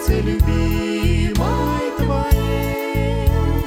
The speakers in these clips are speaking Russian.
сердце любимой твоей.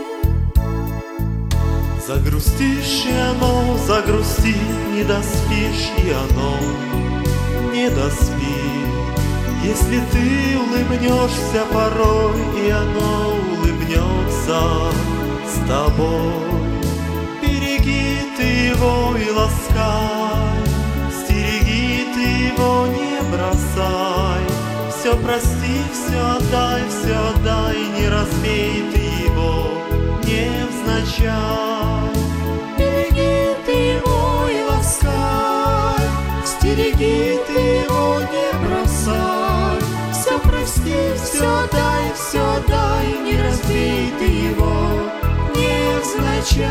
Загрустишь, и оно загрустит, не доспишь, и оно не доспит. Если ты улыбнешься порой, и оно улыбнется с тобой. Береги ты его и ласкай, стереги ты его, не бросай. Все прости, все отдай, не разбей ты его невзначай. Береги ты его и ласкай, стереги ты его, не бросай. Все прости, все отдай, не разбей ты его невзначай.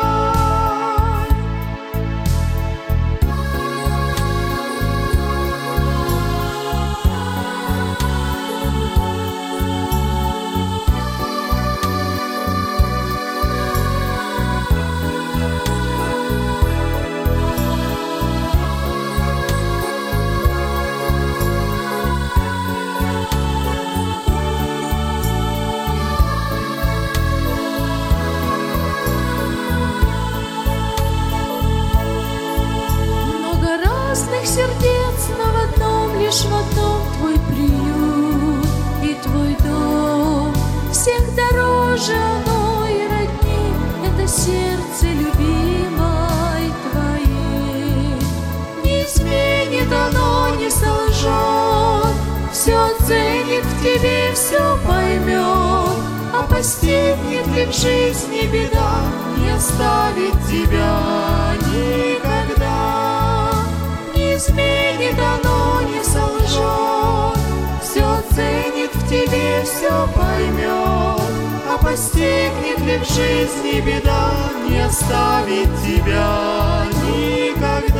Сердец, но в одном, лишь в одном твой приют и твой дом. Всех дороже оно и родни, это сердце любимой твоей. Не изменит оно, не солжет, все оценит в тебе, все поймет. А постигнет ли в жизни беда, не оставит тебя никогда. Не изменит оно, не солжет, все оценит в тебе, все поймет. А постигнет ли в жизни беда, не оставит тебя никогда.